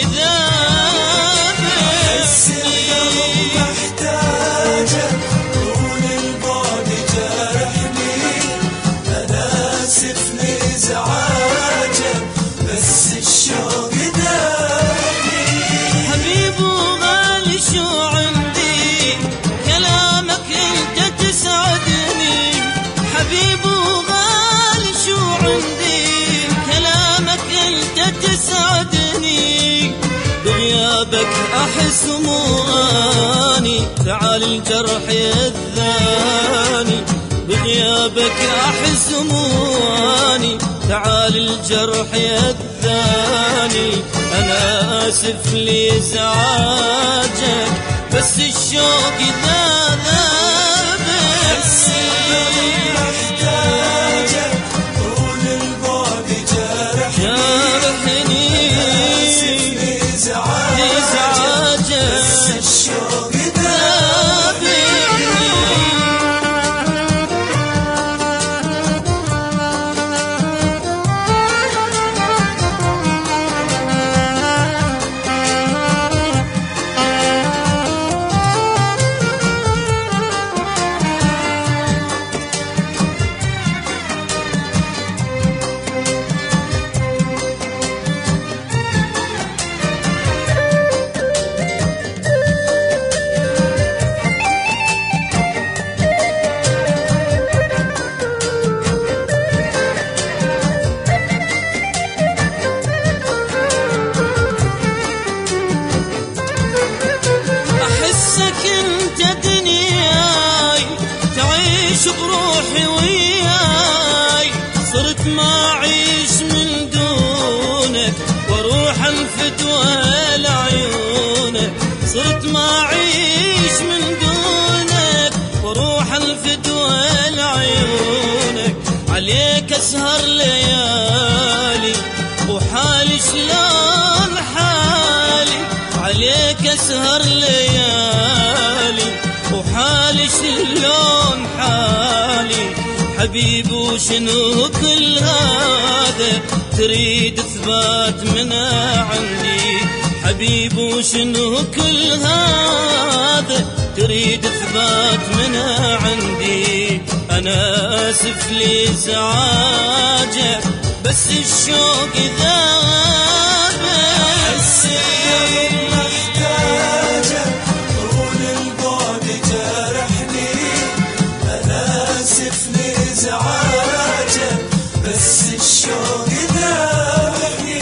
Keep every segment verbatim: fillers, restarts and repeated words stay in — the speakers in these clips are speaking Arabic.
بغيابك أحس مواني، تعال الجرح يذاني. بغيابك أحس مواني، تعال الجرح يذاني. أنا آسف لإزعاجك بس الشوق ذابك. محتاجك طول البعد جارحني، لإزعاجك بس الشوق بروحي وياي. صرت ما أعيش من دونك واروح الفدوى لعيونك. صرت ما أعيش من دونك واروح الفدوى لعيونك. عليك اسهر ليالي وحالي شلون حالي. عليك اسهر ليالي وحالي شلون حالي. حبيب وشنو كل هذا تريد اثبات من عندي. حبيب وشنو كل هذا تريد اثبات من عندي. انا اسف لازعاجك بس الشوق ذابك. محتاجك طول البعد جارحني. أنا آسف لإزعاجك بس الشوق ذابني.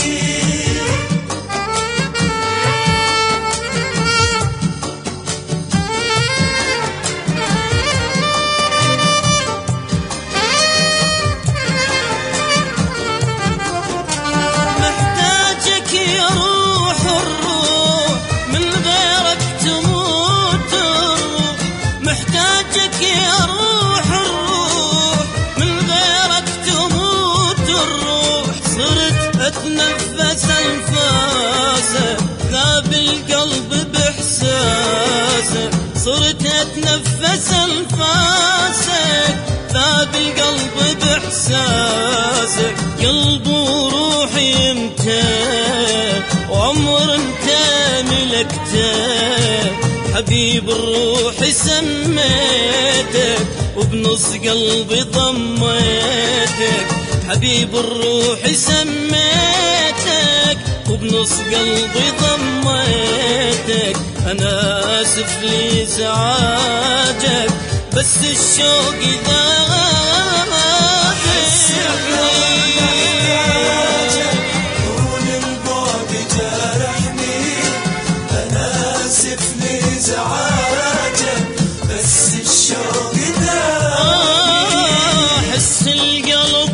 محتاجك يا روح الروح من غيرك تموت الروح. محتاجك يا روح الروح من غيرك تموت الروح. صرت اتنفس انفاسه ذاب القلب باحساسه. صرت اتنفس انفاسك ذاب القلب باحساسك. قلب وروحي انت وعمر انت ملكته. حبيب الروح سميتك وبنص قلبي ضميتك. حبيب الروح سميتك وبنص قلبي ضميتك. انا اسف لازعاجك بس الشوق ذابك. طول البعد جارحني. أنا آسف لإزعاجك بس الشوق ذابني. حس القلب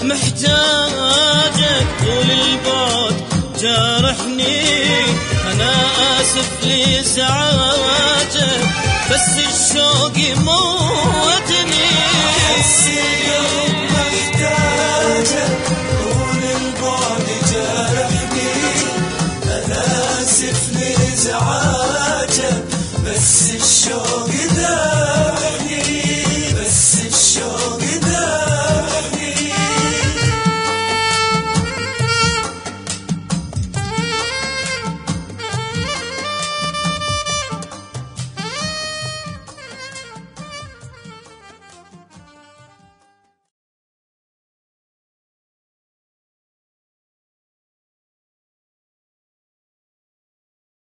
محتاجك طول البعد جارحني. أنا آسف لإزعاجك بس الشوق موتني. حس القلب محتاجك طول